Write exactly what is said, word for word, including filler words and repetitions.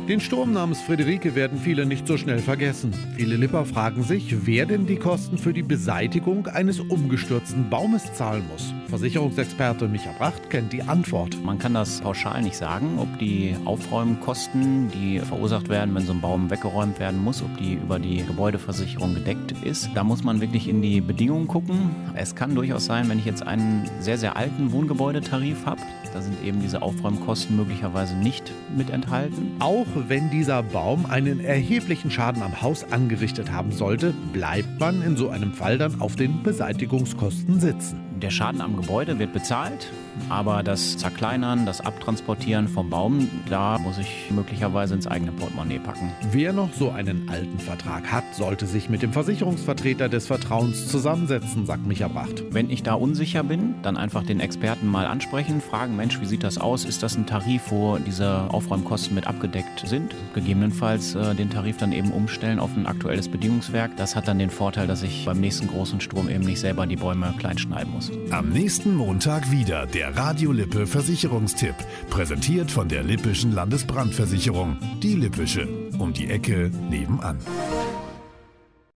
Den Sturm namens Friederike werden viele nicht so schnell vergessen. Viele Lipper fragen sich, wer denn die Kosten für die Beseitigung eines umgestürzten Baumes zahlen muss. Versicherungsexperte Micha Bracht kennt die Antwort. Man kann das pauschal nicht sagen, ob die Aufräumkosten, die verursacht werden, wenn so ein Baum weggeräumt werden muss, ob die über die Gebäudeversicherung gedeckt ist. Da muss man wirklich in die Bedingungen gucken. Es kann durchaus sein, wenn ich jetzt einen sehr, sehr alten Wohngebäudetarif habe, da sind eben diese Aufräumkosten möglicherweise nicht mit enthalten. Auch wenn dieser Baum einen erheblichen Schaden am Haus angerichtet haben sollte, bleibt man in so einem Fall dann auf den Beseitigungskosten sitzen. Der Schaden am Gebäude wird bezahlt, aber das Zerkleinern, das Abtransportieren vom Baum, da muss ich möglicherweise ins eigene Portemonnaie packen. Wer noch so einen alten Vertrag hat, sollte sich mit dem Versicherungsvertreter des Vertrauens zusammensetzen, sagt Micha Bracht. Wenn ich da unsicher bin, dann einfach den Experten mal ansprechen, fragen, Mensch, wie sieht das aus? Ist das ein Tarif, wo diese Aufräumkosten mit abgedeckt sind? Gegebenenfalls äh, den Tarif dann eben umstellen auf ein aktuelles Bedingungswerk. Das hat dann den Vorteil, dass ich beim nächsten großen Sturm eben nicht selber die Bäume klein schneiden muss. Am nächsten Montag wieder der Radio Lippe Versicherungstipp, präsentiert von der Lippischen Landesbrandversicherung. Die Lippische, um die Ecke nebenan.